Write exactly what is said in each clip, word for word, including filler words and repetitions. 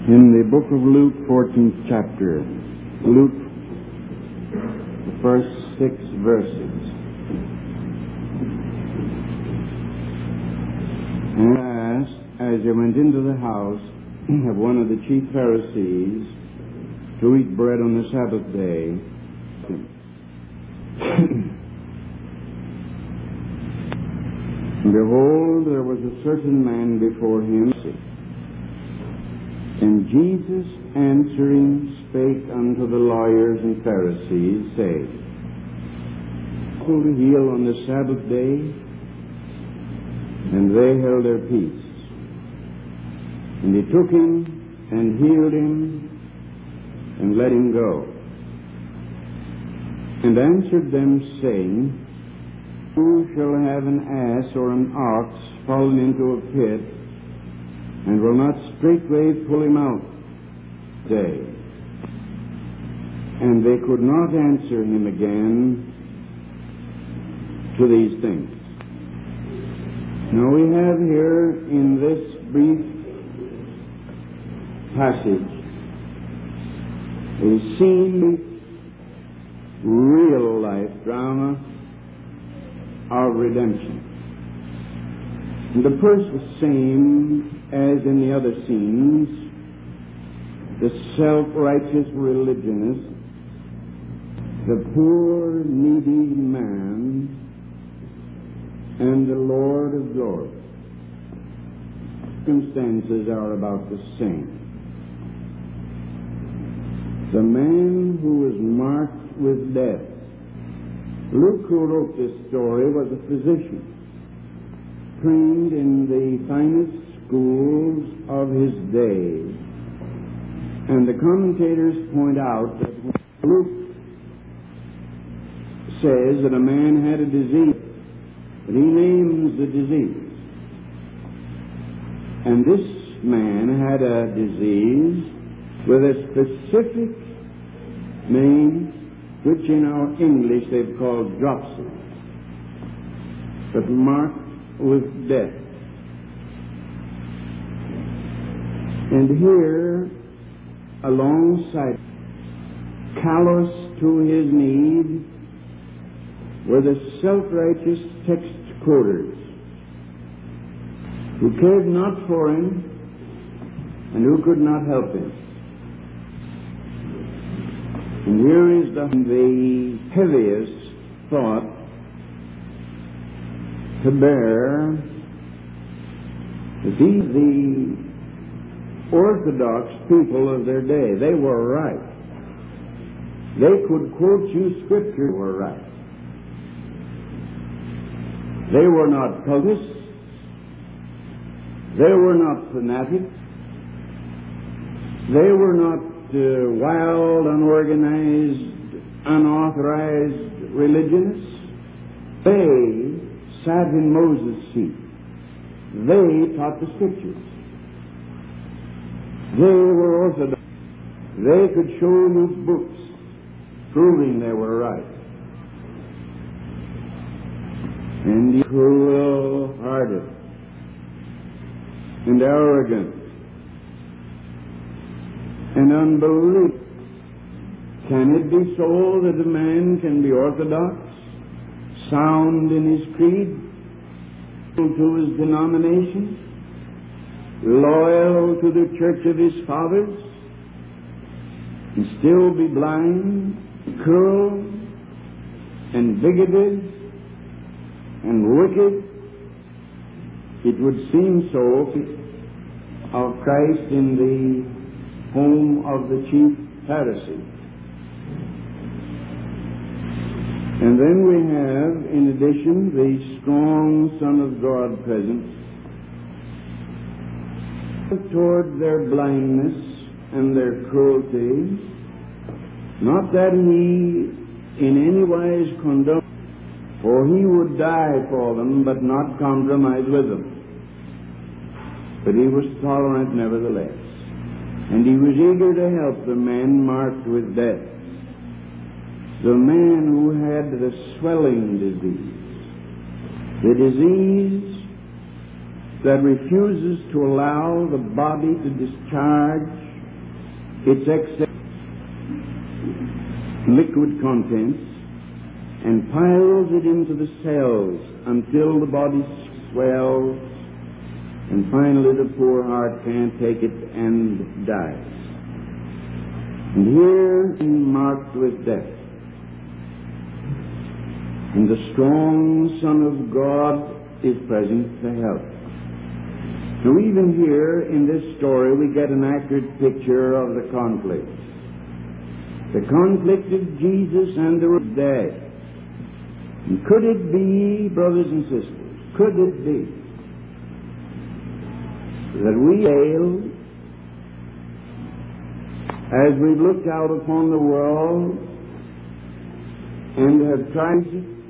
In the book of Luke, fourteenth chapter, Luke, the first six verses. And asked, as they went into the house of one of the chief Pharisees to eat bread on the Sabbath day, and behold, there was a certain man before him, and Jesus answering spake unto the lawyers and Pharisees, saying, Who to heal on the Sabbath day? And they held their peace. And he took him and healed him and let him go. And answered them, saying, Who shall have an ass or an ox fallen into a pit, and will not straightway pull him out? Day. And they could not answer him again to these things. Now we have here in this brief passage a scene, real life drama of redemption. And the first the same as in the other scenes, the self-righteous religionist, the poor needy man, and the Lord of glory. Circumstances are about the same. The man who was marked with death. Luke, who wrote this story, was a physician, trained in the finest schools of his day. And the commentators point out that when Luke says that a man had a disease, but he names the disease. And this man had a disease with a specific name, which in our English they've called dropsy, but marked with death. And here, alongside, callous to his need, were the self-righteous text quoters who cared not for him and who could not help him. And here is the, the heaviest thought to bear, that these the orthodox people of their day, they were right. They could quote you scripture, were right. They were not cultists. They were not fanatics. They were not uh, wild, unorganized, unauthorized religionists. They sat in Moses' seat. They taught the scriptures. They were orthodox. They could show you books proving they were right. And cruel-hearted and arrogant and unbelief. Can it be so that a man can be orthodox, sound in his creed, to his denomination, loyal to the church of his fathers, and still be blind, cruel, and bigoted, and wicked? It would seem so of Christ in the home of the chief Pharisee. And then we have, in addition, the strong Son of God present toward their blindness and their cruelty. Not that he in any wise condoned, for he would die for them, but not compromise with them. But he was tolerant nevertheless. And he was eager to help the man marked with death. The man who had the swelling disease. The disease that refuses to allow the body to discharge its excess liquid contents and piles it into the cells until the body swells, and finally the poor heart can't take it and dies. And here he marked with death. And the strong Son of God is present to help. Now even here in this story we get an accurate picture of the conflict. The conflict of Jesus and the dead. And could it be, brothers and sisters, could it be that we fail as we've looked out upon the world and have tried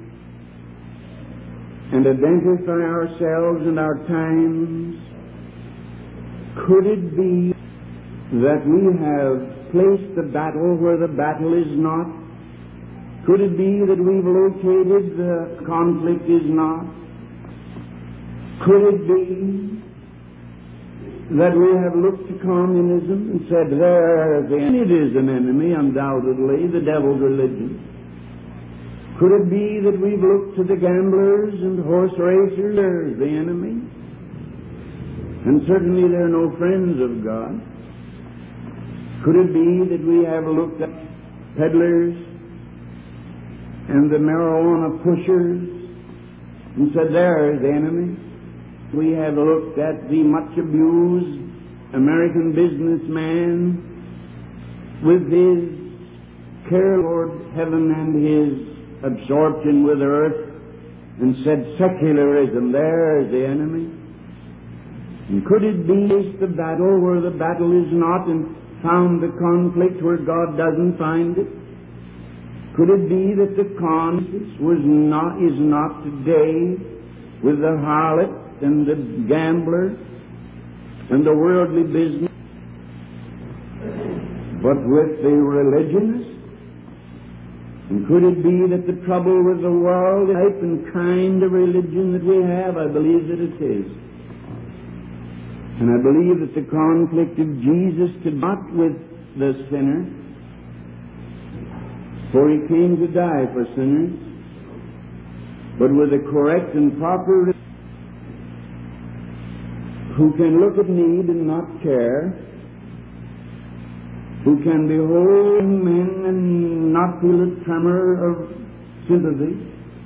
and identify ourselves and our times? Could it be that we have placed the battle where the battle is not? Could it be that we've located the conflict is not? Could it be that we have looked to communism and said, there, then it is an enemy, undoubtedly, the devil's religion? Could it be that we've looked to the gamblers and horse racers, there's the enemy? And certainly they're no friends of God. Could it be that we have looked at peddlers and the marijuana pushers and said, there's the enemy? We have looked at the much abused American businessman with his care toward heaven and his absorption with earth and said, secularism, there's the enemy. And could it be the battle where the battle is not, and found the conflict where God doesn't find it? Could it be that the conflict was not, is not today with the harlot and the gambler and the worldly business, but with the religionist? And could it be that the trouble with the world, the type and kind of religion that we have? I believe that it is. And I believe that the conflict of Jesus could not with the sinner, for he came to die for sinners, but with a correct and proper who can look at need and not care, who can behold men and not feel a tremor of sympathy,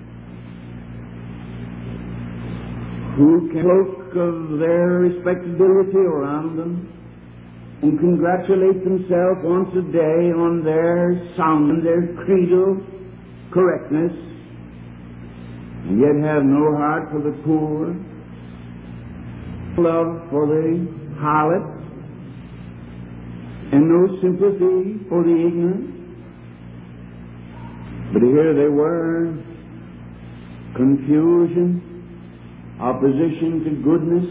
who can cloak of their respectability around them and congratulate themselves once a day on their sound, their creedal correctness, and yet have no heart for the poor, love for the harlot, and no sympathy for the ignorant. But here they were, confusion, opposition to goodness.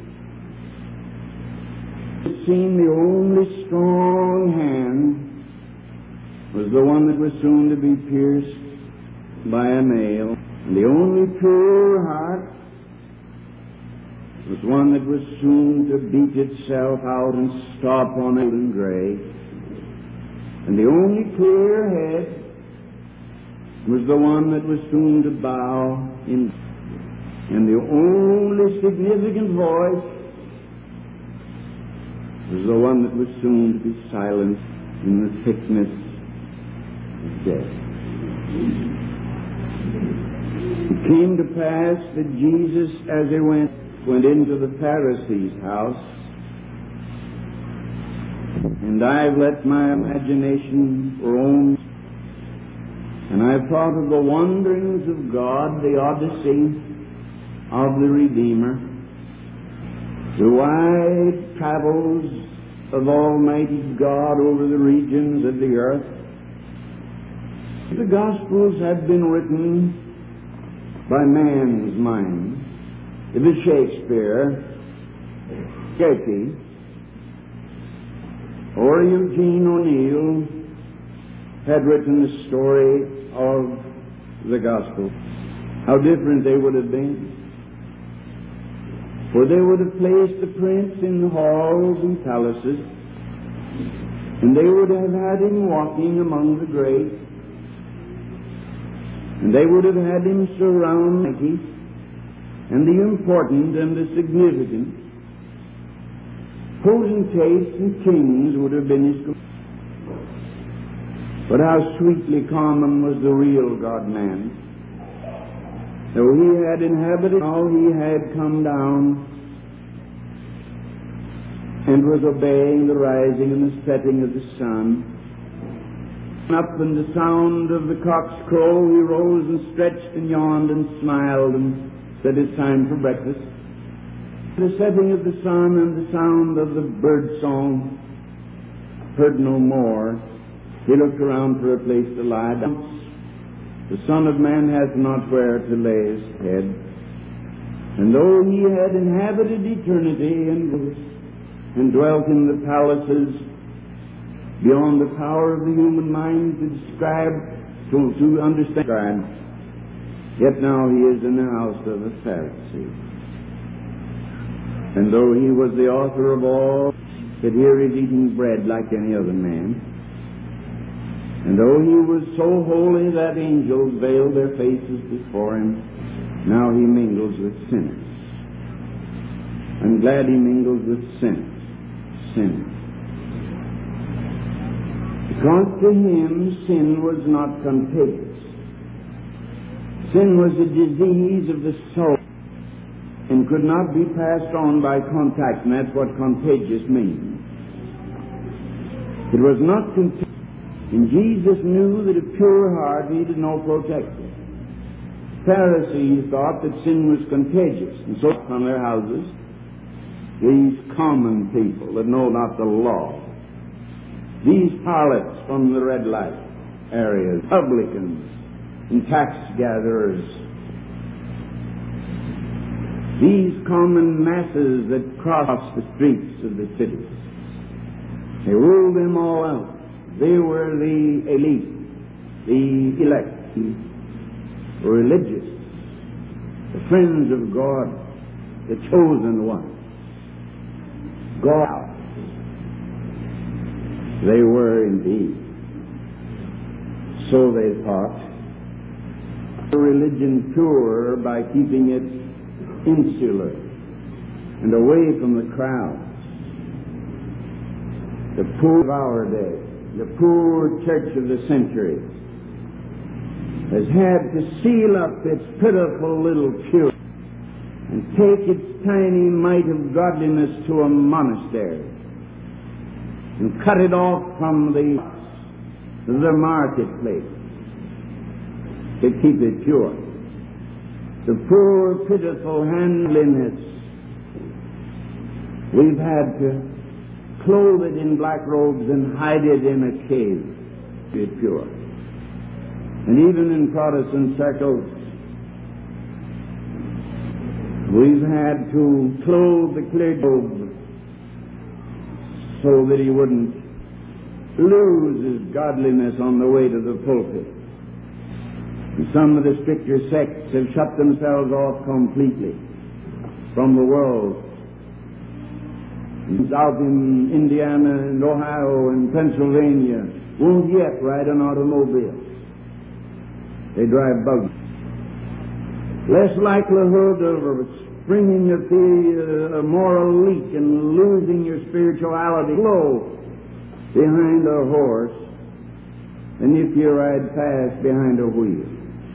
It seemed the only strong hand was the one that was soon to be pierced by a nail, and the only pure heart was one that was soon to beat itself out and stop on a golden grave. And the only clear head was the one that was soon to bow in. And the only significant voice was the one that was soon to be silenced in the thickness of death. It came to pass that Jesus, as he went, went into the Pharisee's house, and I've let my imagination roam, and I've thought of the wanderings of God, the odyssey of the Redeemer, the wide travels of Almighty God over the regions of the earth. The Gospels have been written by man's mind. It was Shakespeare, Goethe, or Eugene O'Neill had written the story of the Gospel. How different they would have been. For they would have placed the prince in halls and palaces, And they would have had him walking among the great, and they would have had him surround the mighty and the important and the significant. Potentates and kings would have been his companions. But how sweetly common was the real God-man. Though he had inhabited, how he had come down and was obeying the rising and the setting of the sun. Up in the sound of the cock's crow, he rose and stretched and yawned and smiled and said, "It's time for breakfast." The setting of the sun and the sound of the bird song heard no more. He looked around for a place to lie down. The Son of Man has not where to lay his head. And though he had inhabited eternity and, and dwelt in the palaces beyond the power of the human mind to describe, to, to understand, yet now he is in the house of a Pharisee. And though he was the author of all, that here is eating bread like any other man. And though he was so holy that angels veiled their faces before him, now he mingles with sinners. I'm glad he mingles with sinners. Sinners. Because to him sin was not contagious. Sin was a disease of the soul and could not be passed on by contact, and that's what contagious means. It was not contagious. And Jesus knew that a pure heart needed no protection. Pharisees thought that sin was contagious, and so on their houses, these common people that know not the law, these harlots from the red light areas, publicans and tax gatherers, these common masses that cross the streets of the cities, they ruled them all out. They were the elite, the elect, the religious, the friends of God, the chosen ones. God. They were indeed. So they thought. A religion pure by keeping it insular and away from the crowd. The poor of our day, the poor church of the century, has had to seal up its pitiful little pew and take its tiny mite of godliness to a monastery and cut it off from the, the marketplace to keep it pure. The poor, pitiful handliness, we've had to clothe it in black robes and hide it in a cave to be pure. And even in Protestant circles, we've had to clothe the clergy so that he wouldn't lose his godliness on the way to the pulpit. And some of the stricter sects have shut themselves off completely from the world. Out in Indiana and Ohio and Pennsylvania won't yet ride an automobile. They drive buggies. Less likelihood of springing at the uh, moral leak and losing your spirituality low behind a horse than if you ride fast behind a wheel.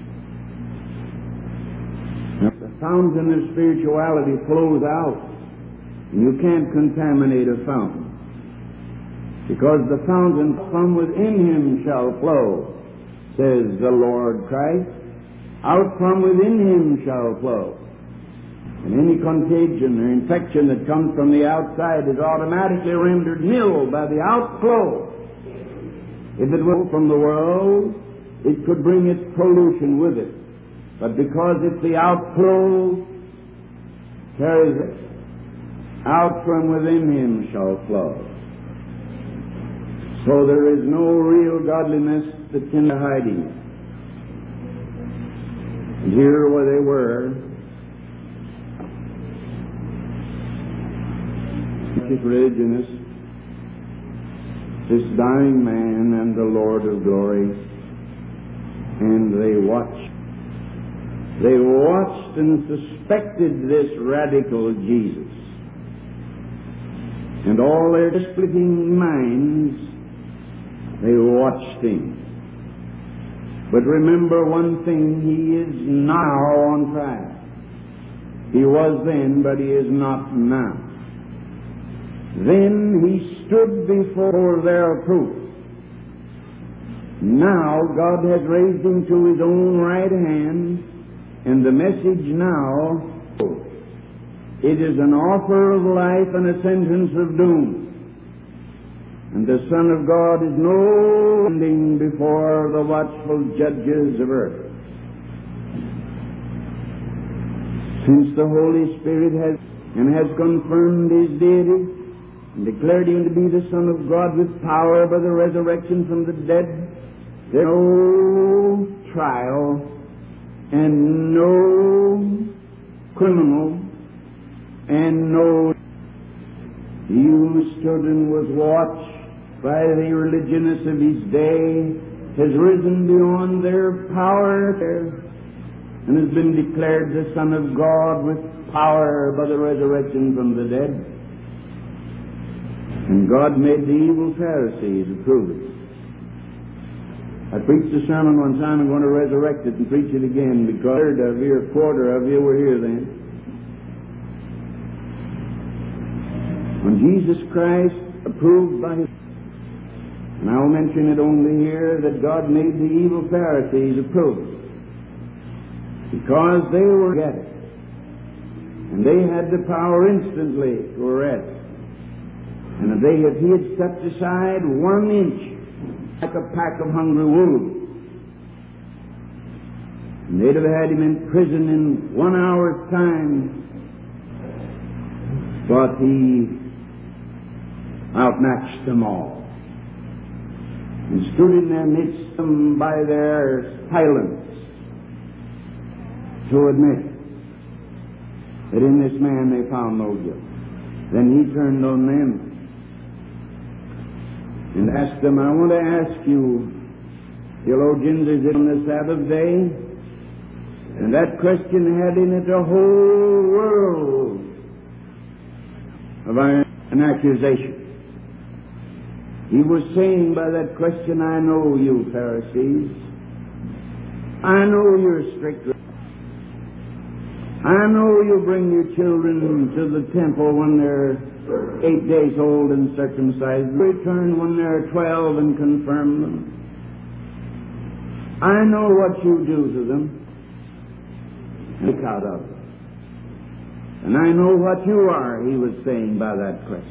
Now, the fountain of spirituality flows out. You can't contaminate a fountain, because the fountain from within him shall flow, says the Lord Christ. Out from within him shall flow. And any contagion or infection that comes from the outside is automatically rendered nil by the outflow. If it were from the world, it could bring its pollution with it. But because it's the outflow, carries it. Out from within him shall flow. So there is no real godliness that can be hiding it. And here where they were, religionists, this dying man and the Lord of glory, and they watched. They watched and suspected this radical Jesus. And all their splitting minds, they watched him. But remember one thing, he is now on trial. He was then, but he is not now. Then he stood before their proof. Now God has raised him to his own right hand, and the message now, it is an offer of life and a sentence of doom. And the Son of God is no standing before the watchful judges of earth. Since the Holy Spirit has and has confirmed his deity and declared him to be the Son of God with power by the resurrection from the dead, there is no trial and no criminal and no. He who stood and was watched by the religionists of his day has risen beyond their power and has been declared the Son of God with power by the resurrection from the dead. And God made the evil Pharisees approve it. I preached a sermon one time. I'm going to resurrect it and preach it again, because a third of you or a quarter of you were here then. When Jesus Christ approved by his, and I'll mention it only here, that God made the evil Pharisees approve it, because they were at it, and they had the power instantly to arrest. And if they if he had stepped aside one inch, like a pack of hungry wolves, and they'd have had him in prison in one hour's time. But he outmatched them all and stood in their midst them by their silence to admit that in this man they found no guilt. Then he turned on them and asked them, I want to ask you, theologians, is it on the Sabbath day? And that question had in it a whole world of an accusation. He was saying by that question, I know you, Pharisees. I know you're strict. I know you bring your children to the temple when they're eight days old and circumcised, return when they're twelve and confirm them. I know what you do to them. Look out of it. And I know what you are, he was saying by that question.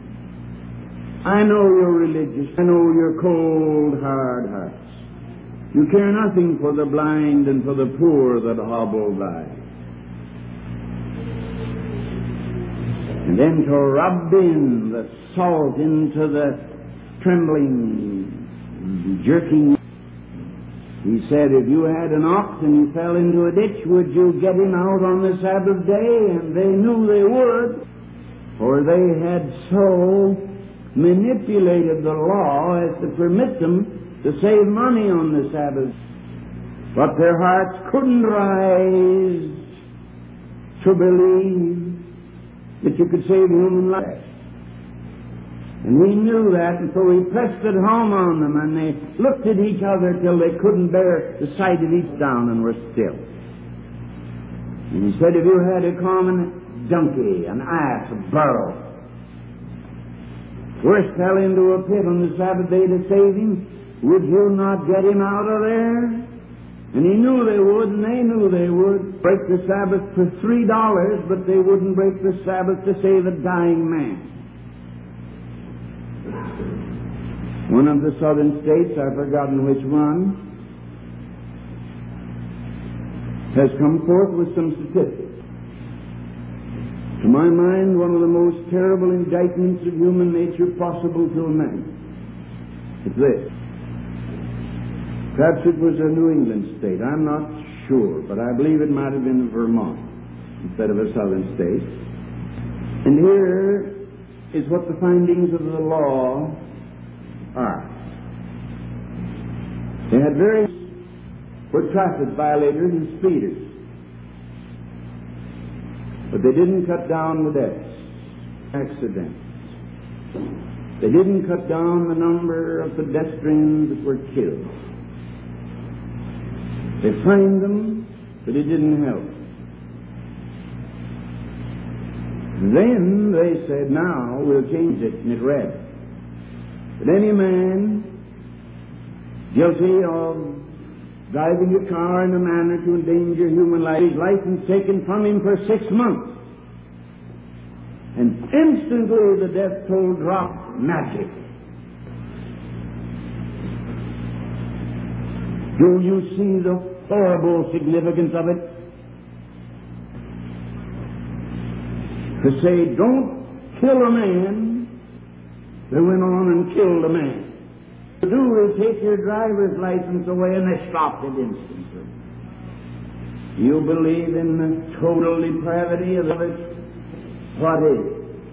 I know you're religious. I know your cold, hard hearts. You care nothing for the blind and for the poor that hobble by. And then to rub in the salt into the trembling, jerking. He said, if you had an ox and he fell into a ditch, would you get him out on the Sabbath day? And they knew they would, for they had so manipulated the law as to permit them to save money on the Sabbath. But their hearts couldn't rise to believe that you could save human life. And he knew that, and so he pressed it home on them, and they looked at each other till they couldn't bear the sight of each down and were still. And he said, if you had a common donkey, an ass, a burro, worse fell into a pit on the Sabbath day to save him, would you not get him out of there? And he knew they would, and they knew they would break the Sabbath for three dollars, but they wouldn't break the Sabbath to save a dying man. One of the southern states, I've forgotten which one, has come forth with some statistics. To my mind, one of the most terrible indictments of human nature possible to a man. It's this. Perhaps it was a New England state. I'm not sure, but I believe it might have been Vermont instead of a southern state. And here is what the findings of the law They had very were traffic violators and speeders. But they didn't cut down the deaths, accidents. They didn't cut down the number of pedestrians that were killed. They fined them, but it didn't help. Then they said, now we'll change it, and it read that any man guilty of driving a car in a manner to endanger human life, his license taken from him for six months. And instantly the death toll dropped. Magic. Do you see the horrible significance of it? To say, don't kill a man, they went on and killed a man. To do is take your driver's license away, and they stopped it instantly. You believe in the total depravity of it? What is?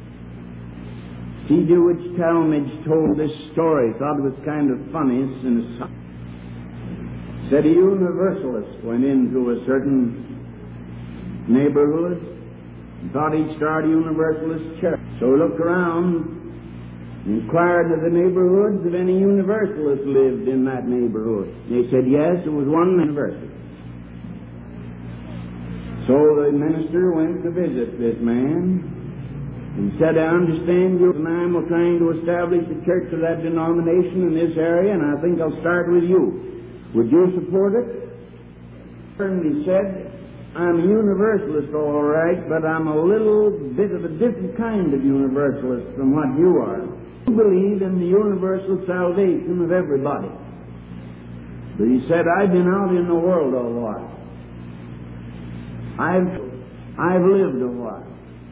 C. Dewitt Talmage told this story. Thought it was kind of funny. It's in a song. Said a Universalist went into a certain neighborhood and thought he'd start a Universalist church. So he looked around and inquired of the neighborhoods if any Universalists lived in that neighborhood. They said yes, it was one university. So the minister went to visit this man. He said, I understand you and I'm trying to establish a church of that denomination in this area, and I think I'll start with you. Would you support it? And he said, I'm a Universalist, all right, but I'm a little bit of a different kind of Universalist from what you are. You believe in the universal salvation of everybody. But he said, I've been out in the world a while. I've, I've lived a while.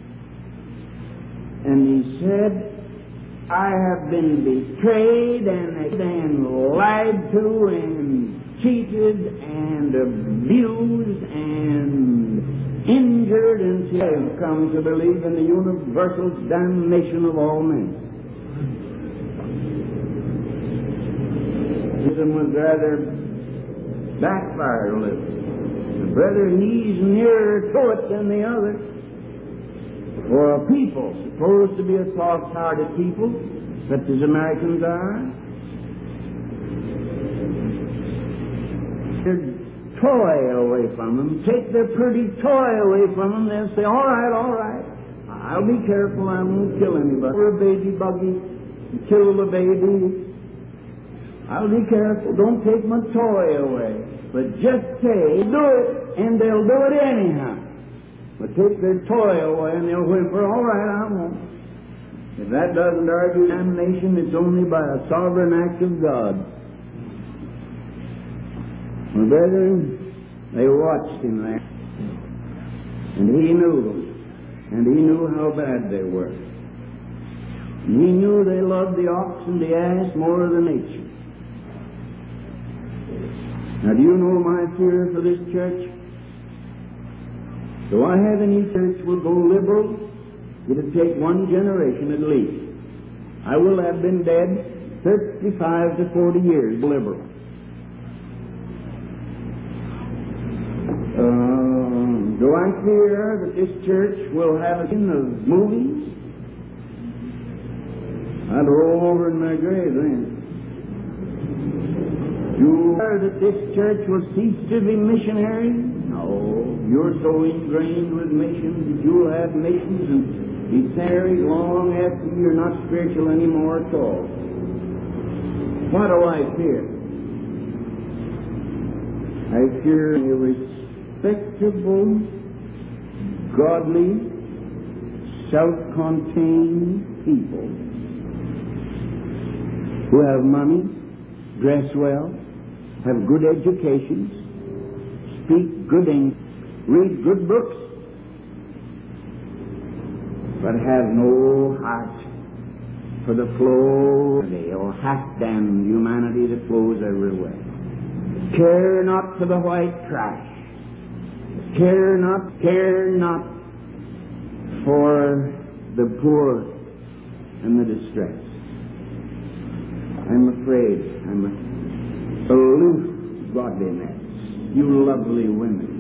And he said, I have been betrayed and, and lied to and cheated and abused and injured until I have come to believe in the universal damnation of all men. This was rather backfired a little. Brother, he's nearer to it than the other. For a people supposed to be a soft-hearted people, such as Americans are, their toy away from them, take their pretty toy away from them, they'll say, all right, all right, I'll be careful, I won't kill anybody. Or a baby buggy, kill the baby. I'll be careful, don't take my toy away. But just say, do it, and they'll do it anyhow. But take their toy away and they'll whimper, all right, I won't. If that doesn't argue damnation, it's only by a sovereign act of God. My brethren, they watched him there. And he knew them. And he knew how bad they were. And he knew they loved the ox and the ass more than nature. Now, do you know my fear for this church? Do I have any church will go liberal? It'll take one generation at least. I will have been dead thirty-five to forty years liberal. Uh, do I fear that this church will have a sin of movies? I'd roll over in my grave then. Do you fear that this church will cease to be missionary? No, you're so ingrained with missions that you'll have missions and be married long after you're not spiritual anymore at all. What do I fear? I fear a respectable, godly, self-contained people who have money, dress well, have good educations, speak good English, read good books, but have no heart for the flow or half-damned humanity that flows everywhere. Care not for the white trash. Care not, care not for the poor and the distressed. I'm afraid, I'm afraid. aloof godliness. You lovely women.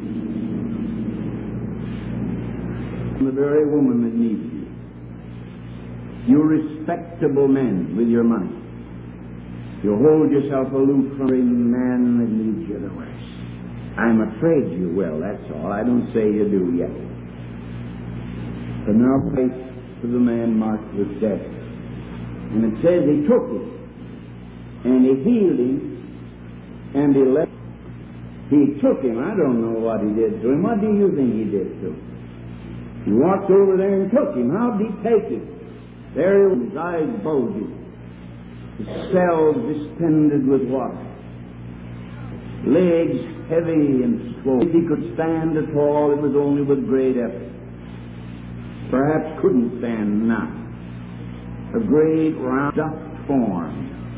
The very woman that needs you. You respectable men with your money. You hold yourself aloof from every man that needs you the worst. I'm afraid you will, that's all. I don't say you do yet. But now place to the man marked with death. And it says he took him, and he healed him, and he left. He took him. I don't know what he did to him. What do you think he did to him? He walked over there and took him. How did he take him? There he was, his eyes bulging, his cells distended with water, legs heavy and swollen. If he could stand at all, it was only with great effort. Perhaps couldn't stand now. A great round dust form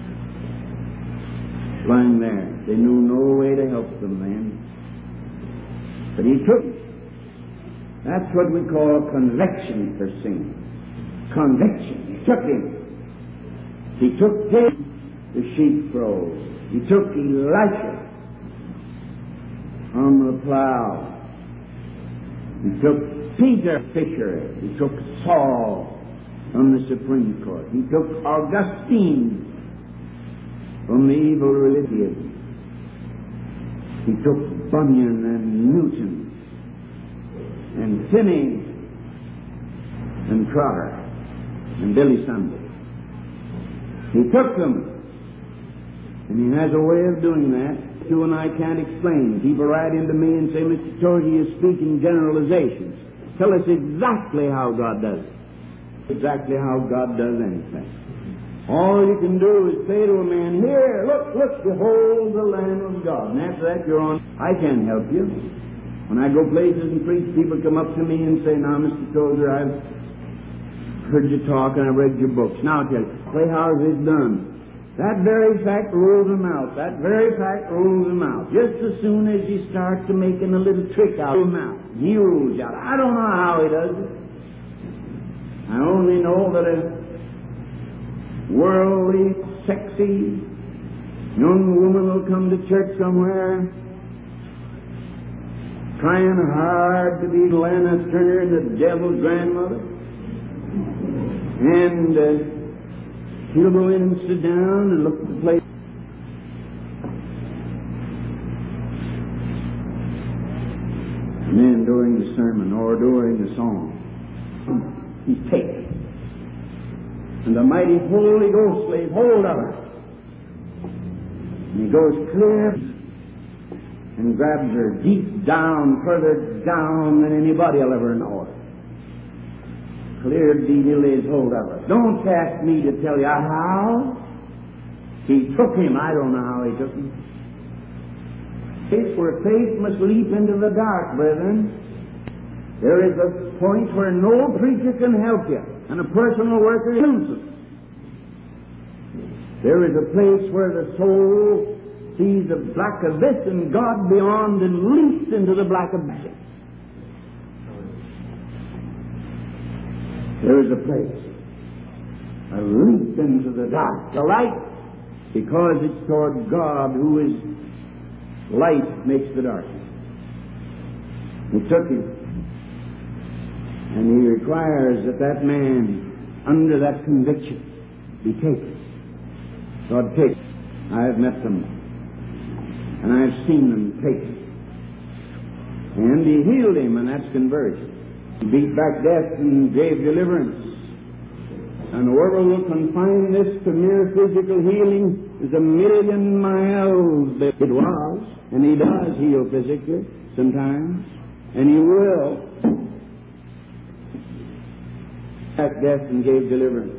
lying there. They knew no way to help them then. But he took it. That's what we call conviction for sin. Conviction. He took him. He took him, the sheepfold. He took Elisha on the plow. He took Peter Fisher. He took Saul on the Supreme Court. He took Augustine from the evil religion. He took Bunyan and Newton and Finney and Trotter and Billy Sunday. He took them, and he has a way of doing that. You and I can't explain. People write into me and say, Mister Torrey is speaking generalizations. Tell us exactly how God does it. Exactly how God does anything. All you can do is say to a man, here, look, look, behold the Lamb of God. And after that you're on. I can't help you. When I go places and preach, people come up to me and say, now, Mister Tozer, I've heard you talk and I've read your books. Now I'll tell you, say, how's it done? That very fact rules them out. That very fact rules them out. Just as soon as you start to making a little trick out of them out, he rules out. I don't know how he does it. I only know that a worldly, sexy young woman will come to church somewhere trying hard to be Lana Turner, the devil's grandmother, and uh, she'll go in and sit down and look at the place. And then during the sermon or during the song, he's taken. And the mighty Holy Ghost lays hold of her. And he goes clear and grabs her deep down, further down than anybody will ever know her. Clear deep, he lays hold of her. Don't ask me to tell you how. He took him. I don't know how he took him. Faith where faith must leap into the dark, brethren. There is a point where no preacher can help you, and a personal worker is useless. There is a place where the soul sees a black abyss and God beyond and leaps into the black abyss. There is a place, a leap into the dark, the light, because it's toward God who is light makes the darkness. He took him, and he requires that that man, under that conviction, be taken. God take. I have met them, and I have seen them taken. And he healed him, and that's conversion. He beat back death and gave deliverance. And whoever will confine this to mere physical healing is a million miles. It was, and he does heal physically sometimes, and he will. Back death and gave deliverance.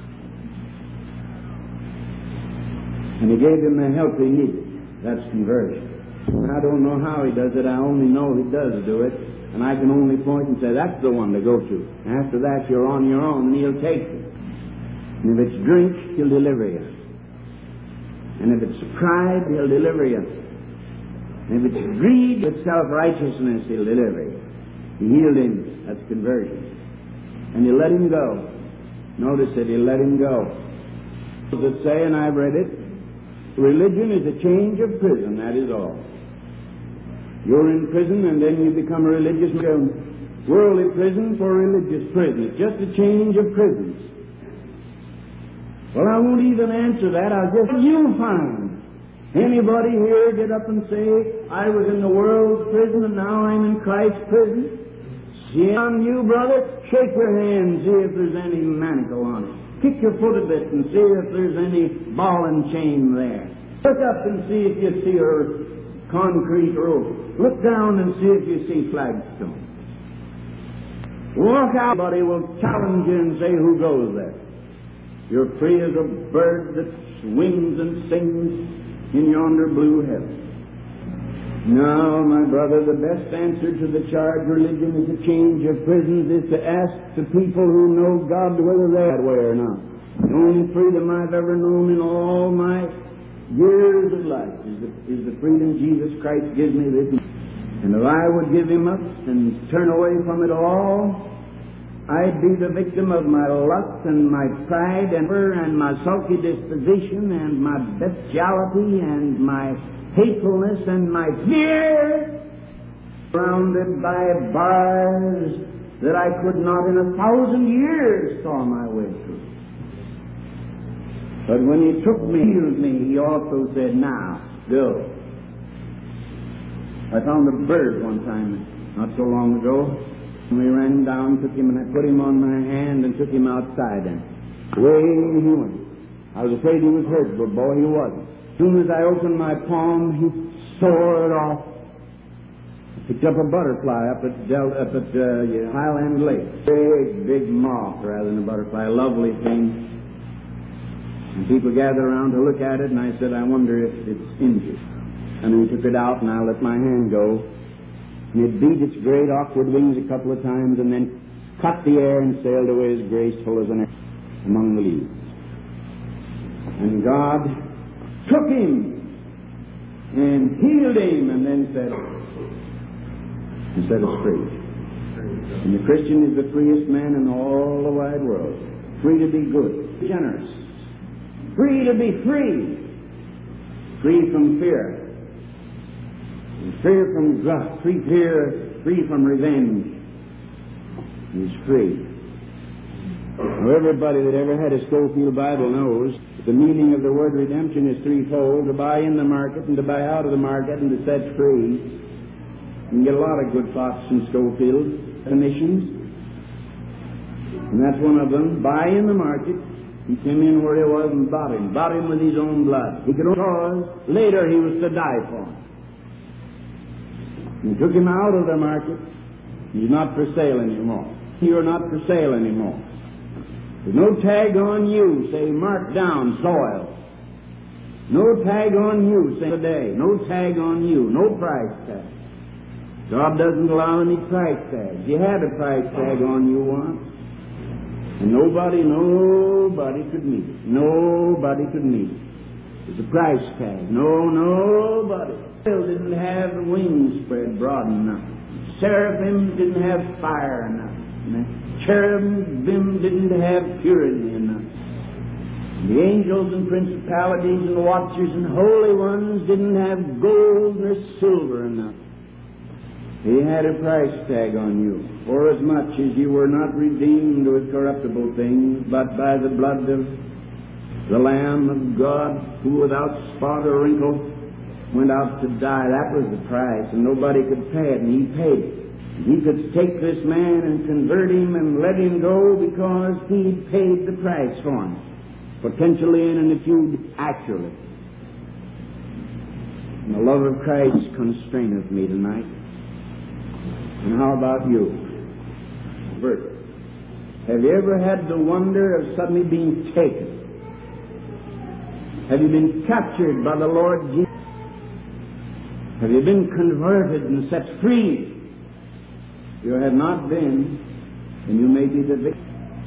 And he gave him the help he needed. That's conversion. I don't know how he does it. I only know he does do it. And I can only point and say, that's the one to go to. After that, you're on your own, and he'll take you. And if it's drink, he'll deliver you. And if it's pride, he'll deliver you. And if it's greed, it's self-righteousness, he'll deliver you. He healed him. That's conversion. And he'll let him go. Notice it, he'll let him go. Does it say, and I've read it, Religion is a change of prison, that is all. You're in prison and then you become a religious man. Worldly prison for religious prison. It's just a change of prisons. Well, I won't even answer that. I'll just, you'll find. Anybody here get up and say, I was in the world's prison and now I'm in Christ's prison? See on you, brother? Shake your hand, see if there's any manacle on it. Kick your foot a bit and see if there's any ball and chain there. Look up and see if you see a concrete roof. Look down and see if you see flagstone. Walk out, buddy will challenge you and say, who goes there? You're free as a bird that swings and sings in yonder blue heaven. Now, my brother, the best answer to the charge religion is a change of prisons is to ask the people who know God whether they're that way or not. The only freedom I've ever known in all my years of life is the, is the freedom Jesus Christ gives me this. And if I would give Him up and turn away from it all, I'd be the victim of my lust and my pride and and my sulky disposition and my bestiality and my hatefulness and my fear, surrounded by bars that I could not in a thousand years saw my way through. But when He took me, healed me, He also said, now, go. I found a bird one time, not so long ago. We ran down, took him, and I put him on my hand and took him outside, and away he went. I was afraid he was hurt, but boy, he wasn't. As soon as I opened my palm, he soared off. I picked up a butterfly up at, Del- up at uh, Highland Lake. Big, big moth rather than a butterfly. A lovely thing. And people gathered around to look at it, and I said, I wonder if it's injured. And we took it out, and I let my hand go. And it beat its great awkward wings a couple of times and then cut the air and sailed away as graceful as an air among the leaves. And God took him and healed him and then said, and set us free. And the Christian is the freest man in all the wide world. Free to be good, generous. Free to be free. Free from fear. Free from lust, free fear, free from revenge. He's free. Now, everybody that ever had a Schofield Bible knows that the meaning of the word redemption is threefold: to buy in the market, and to buy out of the market, and to set free. You can get a lot of good thoughts from Schofield definitions, and that's one of them. Buy in the market. He came in where he was and bought him, bought him with his own blood. He could only cause later he was to die for him. He took him out of the market. He's not for sale anymore. You're not for sale anymore. There's no tag on you, say, mark down, soil. No tag on you, say, today. No tag on you. No price tag. God doesn't allow any price tags. You had a price tag on you once. And nobody, nobody could meet it. Nobody could meet it. It's a price tag. No, nobody. Didn't have the wings spread broad enough. Seraphim didn't have fire enough. Cherubim didn't have purity enough. The angels and principalities and watchers and holy ones didn't have gold nor silver enough. He had a price tag on you, for as much as you were not redeemed with corruptible things, but by the blood of the Lamb of God, who without spot or wrinkle went out to die. That was the price, and nobody could pay it, and He paid it. He could take this man and convert him and let him go because He'd paid the price for him, potentially and if you'd actually. And the love of Christ constraineth me tonight. And how about you? Bert, have you ever had the wonder of suddenly being taken? Have you been captured by the Lord Jesus? Have you been converted and set free? You have not been, and you may be the victim.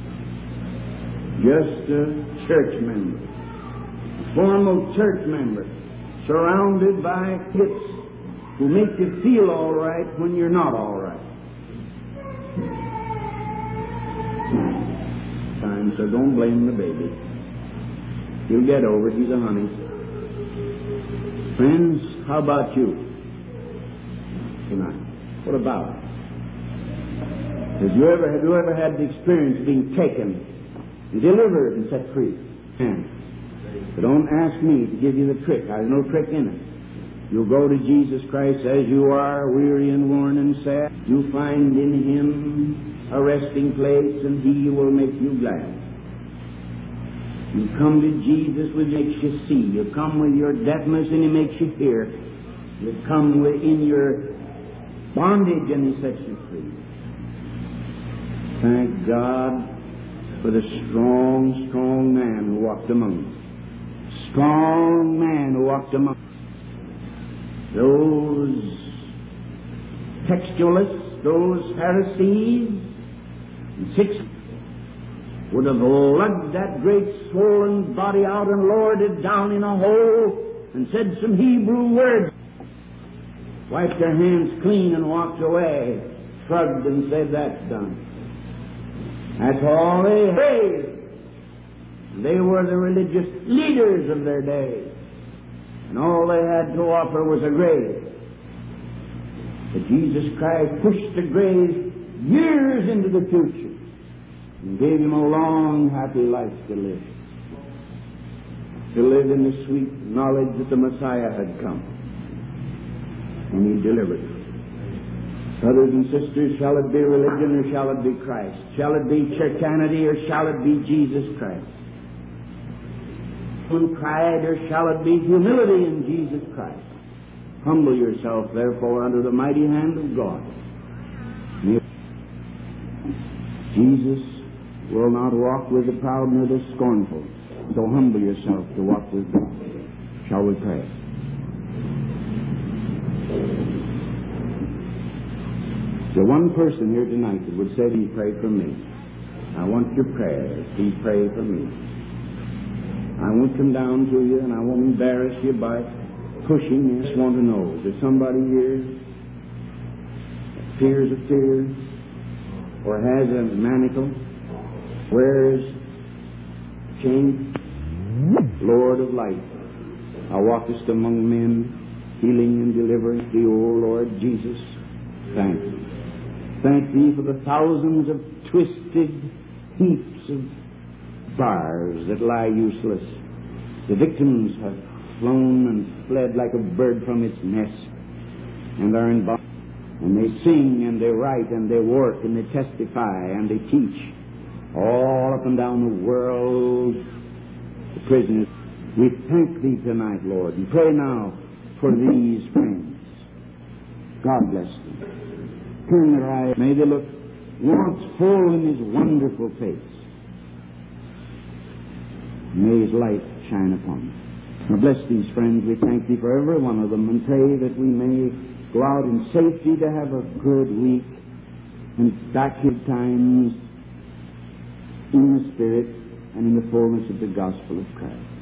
Just a church member, a formal church member, surrounded by hips who make you feel all right when you're not all right. Time, so don't blame the baby. He'll get over it. He's a honey. Friends, how about you tonight? What about it? Have you ever, have you ever had the experience of being taken and delivered and set free? And but don't ask me to give you the trick. There's no trick in it. You'll go to Jesus Christ as you are, weary and worn and sad. You'll find in Him a resting place, and He will make you glad. You come to Jesus, which makes you see. You come with your deafness, and He makes you hear. You come with, in your bondage, and He sets you free. Thank God for the strong, strong man who walked among us. Strong man who walked among us. Those textualists, those Pharisees, and six would have lugged that great swollen body out and lowered it down in a hole and said some Hebrew words, wiped their hands clean and walked away, shrugged and said, "That's done." That's all they had. They were the religious leaders of their day, and all they had to offer was a grave. But Jesus Christ pushed the grave years into the future and gave him a long, happy life to live. To live in the sweet knowledge that the Messiah had come, and He delivered him. Brothers and sisters, shall it be religion or shall it be Christ? Shall it be churchianity or shall it be Jesus Christ? Pride or shall it be humility in Jesus Christ? Humble yourself, therefore, under the mighty hand of God. Jesus will not walk with the proud nor the scornful. So humble yourself to walk with God. Shall we pray? There's one person here tonight that would say, "Please pray for me. I want your prayers. Please pray for me." I won't come down to you and I won't embarrass you by pushing. I just want to know, is there somebody here that fears a fear or has a manacle, wears chain? Lord of light, thou walkest among men, healing and delivering thee, O Lord Jesus. Thank you. Thank thee for the thousands of twisted heaps of bars that lie useless. The victims have flown and fled like a bird from its nest, and are in bondage. And they sing and they write and they work and they testify and they teach all up and down the world. The prisoners, we thank thee tonight, Lord, and pray now for these friends. God bless them. Turn their eyes. May they look once full in His wonderful face. May His light shine upon them. Now bless these friends. We thank Thee for every one of them and pray that we may go out in safety to have a good week and back in times in the Spirit and in the fullness of the gospel of Christ.